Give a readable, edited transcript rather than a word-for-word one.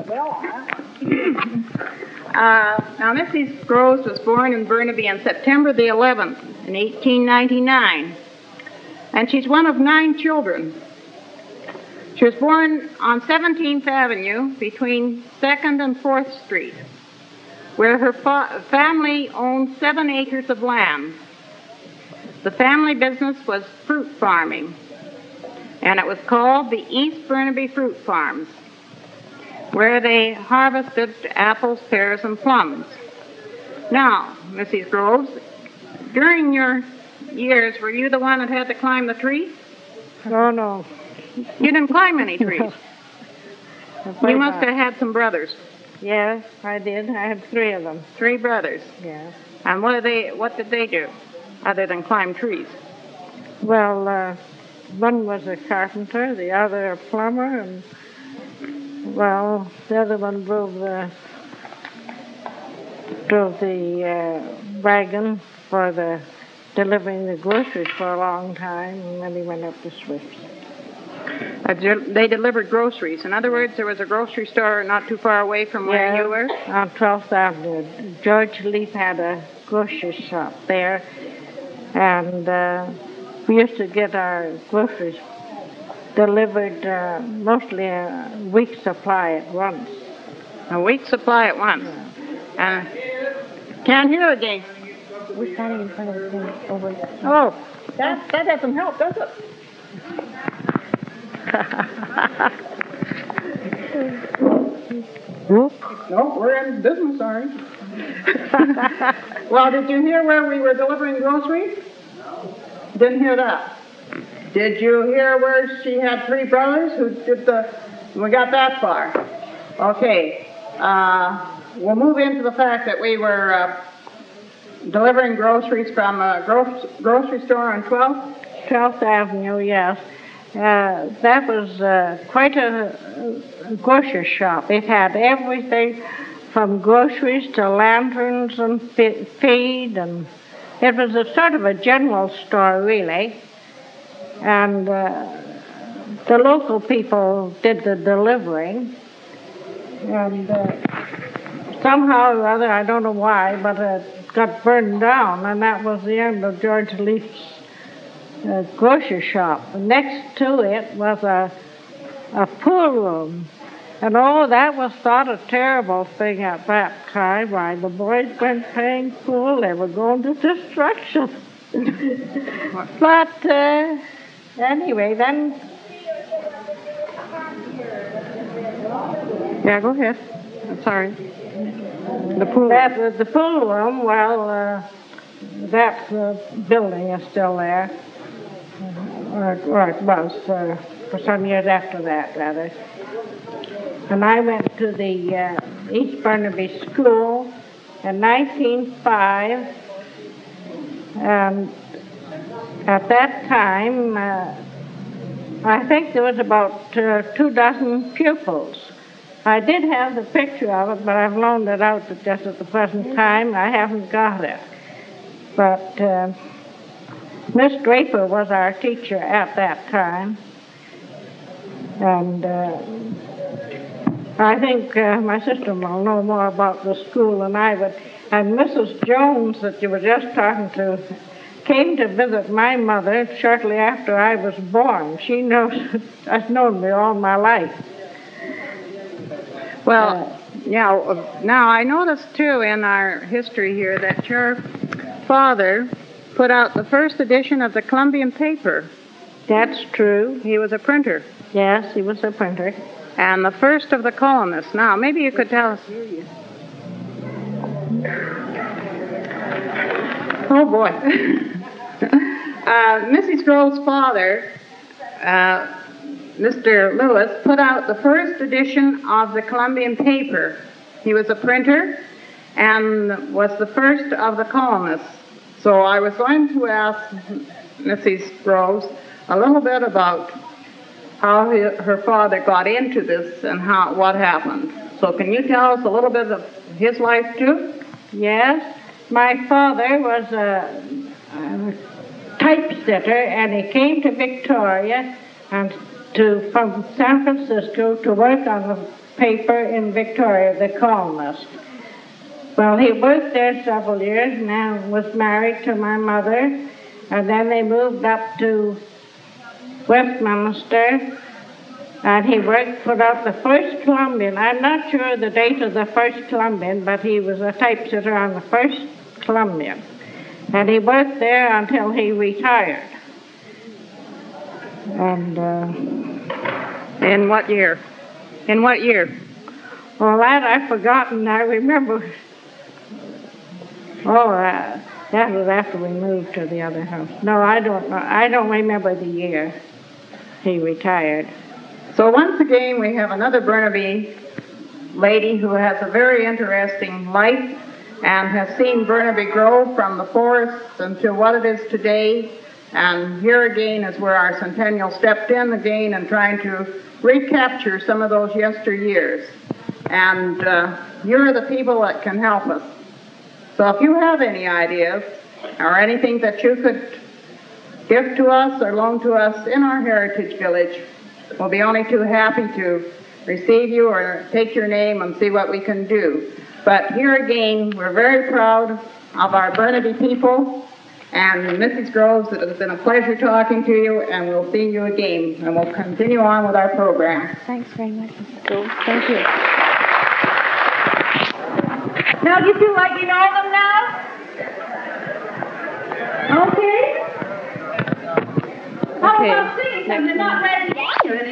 Now, Mrs. Groves was born in Burnaby on September the 11th in 1899, and she's one of 9 children. She was born on 17th Avenue between 2nd and 4th Street, where her family owned 7 acres of land. The family business was fruit farming, and it was called the East Burnaby Fruit Farms, where they harvested apples, pears, and plums. Now, Mrs. Groves, during your years, were you the one that had to climb the trees? Oh, no. You didn't climb any trees. You must have had some brothers. Yes, I did. I had 3 of them. 3 brothers. Yes. And what did they do, other than climb trees? Well, one was a carpenter, the other a plumber, and, well, the other one drove the wagon for delivering the groceries for a long time, and then he went up to Swift's. They delivered groceries. In other words, there was a grocery store not too far away from where you were? On 12th Avenue. George Leaf had a grocery shop there, and we used to get our groceries delivered mostly a week's supply at once. A week's supply at once? Yeah. Can't hear again. We're standing in front of the thing over. Oh, that doesn't help, does it? No, we're in business, sorry. Well, did you hear where we were delivering groceries? Didn't hear that. Did you hear where she had 3 brothers who did we got that far. Okay. We'll move into the fact that we were delivering groceries from a grocery store on 12th Avenue, yes. That was quite a grocery shop. It had everything from groceries to lanterns and feed, and it was a sort of a general store, really. And the local people did the delivering, and somehow or other, I don't know why, but it got burned down, and that was the end of George Leaf's grocery shop. Next to it was a pool room. And that was thought a terrible thing at that time. Why, the boys weren't playing pool, they were going to destruction. But anyway, then... Yeah, go ahead. I'm sorry. The pool room, well, that building is still there. Or it was for some years after that, rather. And I went to the East Burnaby School in 1905, and at that time, I think there was about 24 pupils. I did have the picture of it, but I've loaned it out just at the present time. I haven't got it. But Miss Draper was our teacher at that time, and I think my sister will know more about the school than I would. And Mrs. Jones, that you were just talking to, came to visit my mother shortly after I was born. She has known me all my life. Well, now I noticed, too, in our history here that your father put out the first edition of the Columbian paper. That's true. He was a printer. Yes, he was a printer. And the first of the columnists. Now, maybe you could tell us. Oh, boy. Mrs. Grove's father, Mr. Lewis, put out the first edition of the Columbian paper. He was a printer and was the first of the columnists. So I was going to ask Mrs. Groves a little bit about how her father got into this and what happened. So can you tell us a little bit of his life, too? Yes. My father was a typesetter, and he came to Victoria and from San Francisco to work on the paper in Victoria, the Colonist. Well, he worked there several years and then was married to my mother, and then they moved up to Westminster, and he put out the first Columbian. I'm not sure the date of the first Columbian, but he was a typesetter on the first Columbian. And he worked there until he retired. And In what year? In what year? well, that I've forgotten. I remember. That was after we moved to the other house. No, I don't know. I don't remember the year he retired. So once again, we have another Burnaby lady who has a very interesting life and has seen Burnaby grow from the forests until what it is today. And here again is where our centennial stepped in again and trying to recapture some of those yesteryears. And you're the people that can help us. So if you have any ideas or anything that you could give to us or loan to us in our heritage village, we'll be only too happy to receive you or take your name and see what we can do. But here again, we're very proud of our Burnaby people. And Mrs. Groves, it has been a pleasure talking to you, and we'll see you again. And we'll continue on with our program. Thanks very much, Mrs. Groves. Thank you. Now, do you feel like you know them now? Okay. How about singing? Because they're not ready.